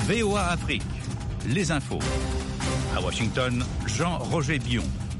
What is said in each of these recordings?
VOA Afrique, les infos. À Washington, Jean-Roger Bion.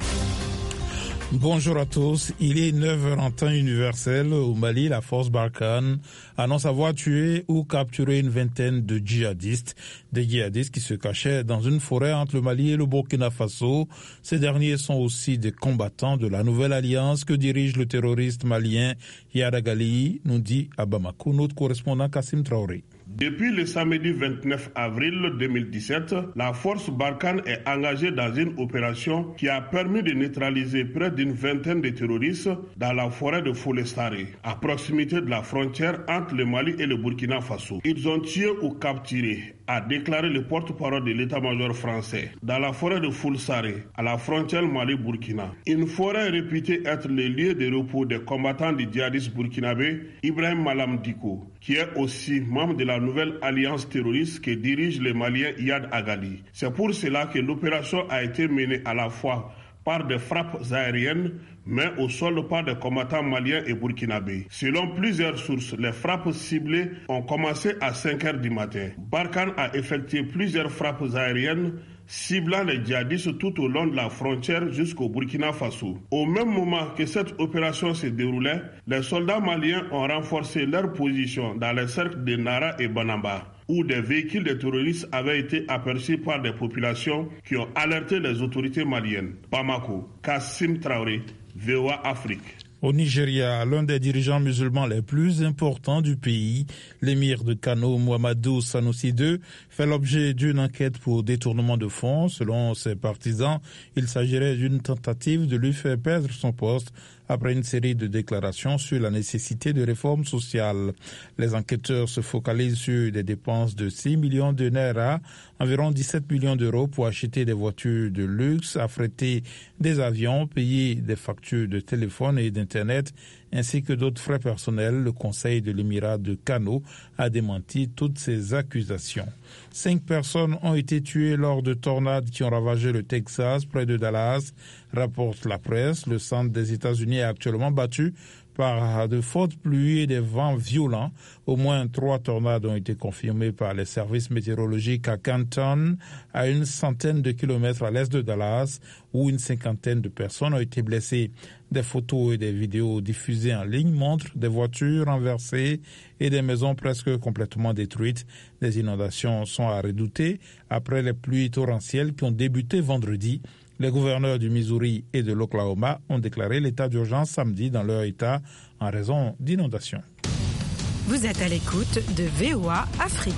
Bonjour à tous. Il est 9h en temps universel. Au Mali, la force Barkhane annonce avoir tué ou capturé une vingtaine de djihadistes. Des djihadistes qui se cachaient dans une forêt entre le Mali et le Burkina Faso. Ces derniers sont aussi des combattants de la nouvelle alliance que dirige le terroriste malien Yada Gali, nous dit à Bamako notre correspondant Kassim Traoré. Depuis le samedi 29 avril 2017, la force Barkhane est engagée dans une opération qui a permis de neutraliser près d'une vingtaine de terroristes dans la forêt de Folestare, à proximité de la frontière entre le Mali et le Burkina Faso. Ils ont tué ou capturé, a déclaré le porte-parole de l'état-major français, dans la forêt de Folestare, à la frontière Mali-Burkina. Une forêt réputée être le lieu de repos des combattants du djihadistes burkinabé Ibrahim Malam Dicko, qui est aussi membre de la nouvelle alliance terroriste que dirige le Malien Yad Agali. C'est pour cela que l'opération a été menée à la fois par des frappes aériennes, mais au sol par des combattants maliens et burkinabés. Selon plusieurs sources, les frappes ciblées ont commencé à 5h du matin. Barkhane a effectué plusieurs frappes aériennes ciblant les djihadistes tout au long de la frontière jusqu'au Burkina Faso. Au même moment que cette opération se déroulait, les soldats maliens ont renforcé leur position dans les cercles de Nara et Banamba, où des véhicules de terroristes avaient été aperçus par des populations qui ont alerté les autorités maliennes. Bamako, Kassim Traoré, VOA Afrique. Au Nigeria, l'un des dirigeants musulmans les plus importants du pays, l'émir de Kano, Muhammadu Sanusi II, fait l'objet d'une enquête pour détournement de fonds. Selon ses partisans, il s'agirait d'une tentative de lui faire perdre son poste après une série de déclarations sur la nécessité de réformes sociales. Les enquêteurs se focalisent sur des dépenses de 6 millions de naira, environ 17 millions d'euros pour acheter des voitures de luxe, affréter des avions, payer des factures de téléphone et d'internet, ainsi que d'autres frais personnels. Le conseil de l'émirat de Kano a démenti toutes ces accusations. 5 personnes ont été tuées lors de tornades qui ont ravagé le Texas, près de Dallas, rapporte la presse. Le centre des États-Unis est actuellement battu par de fortes pluies et des vents violents. Au moins 3 tornades ont été confirmées par les services météorologiques à Canton, à une centaine de kilomètres à l'est de Dallas, où une cinquantaine de personnes ont été blessées. Des photos et des vidéos diffusées en ligne montrent des voitures renversées et des maisons presque complètement détruites. Des inondations sont à redouter après les pluies torrentielles qui ont débuté vendredi. Les gouverneurs du Missouri et de l'Oklahoma ont déclaré l'état d'urgence samedi dans leur État en raison d'inondations. Vous êtes à l'écoute de VOA Afrique.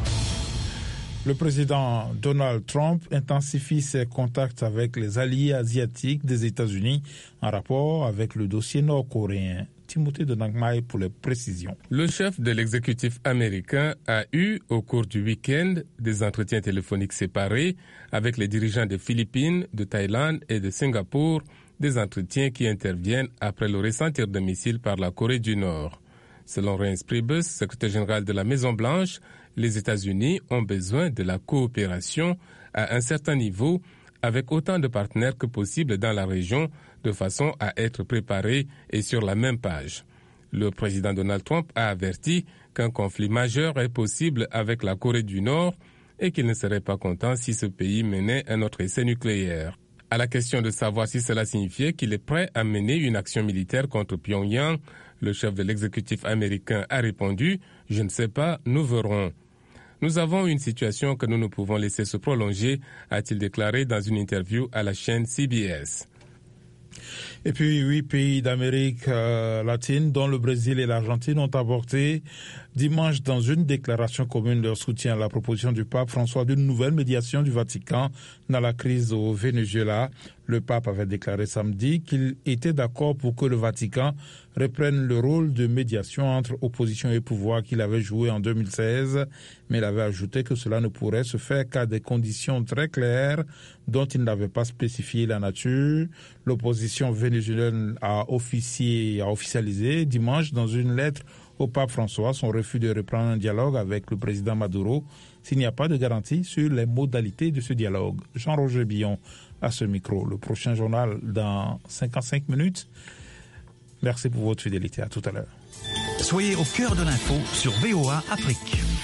Le président Donald Trump intensifie ses contacts avec les alliés asiatiques des États-Unis en rapport avec le dossier nord-coréen. Timothée de Nangmai pour les précisions. Le chef de l'exécutif américain a eu, au cours du week-end, des entretiens téléphoniques séparés avec les dirigeants des Philippines, de Thaïlande et de Singapour, des entretiens qui interviennent après le récent tir de missiles par la Corée du Nord. Selon Reince Priebus, secrétaire général de la Maison-Blanche, les États-Unis ont besoin de la coopération à un certain niveau avec autant de partenaires que possible dans la région, de façon à être préparés et sur la même page. Le président Donald Trump a averti qu'un conflit majeur est possible avec la Corée du Nord et qu'il ne serait pas content si ce pays menait un autre essai nucléaire. À la question de savoir si cela signifiait qu'il est prêt à mener une action militaire contre Pyongyang, le chef de l'exécutif américain a répondu « Je ne sais pas, nous verrons ». Nous avons une situation que nous ne pouvons laisser se prolonger, a-t-il déclaré dans une interview à la chaîne CBS. Et puis 8 pays d'Amérique latine, dont le Brésil et l'Argentine, ont apporté dimanche dans une déclaration commune leur soutien à la proposition du pape François d'une nouvelle médiation du Vatican dans la crise au Venezuela. Le pape avait déclaré samedi qu'il était d'accord pour que le Vatican reprenne le rôle de médiation entre opposition et pouvoir qu'il avait joué en 2016, mais il avait ajouté que cela ne pourrait se faire qu'à des conditions très claires dont il n'avait pas spécifié la nature. L'opposition vénézuélienne a officialisé dimanche dans une lettre au pape François son refus de reprendre un dialogue avec le président Maduro s'il n'y a pas de garantie sur les modalités de ce dialogue. Jean-Roger Bion à ce micro. Le prochain journal dans 55 minutes. Merci pour votre fidélité. À tout à l'heure. Soyez au cœur de l'info sur VOA Afrique.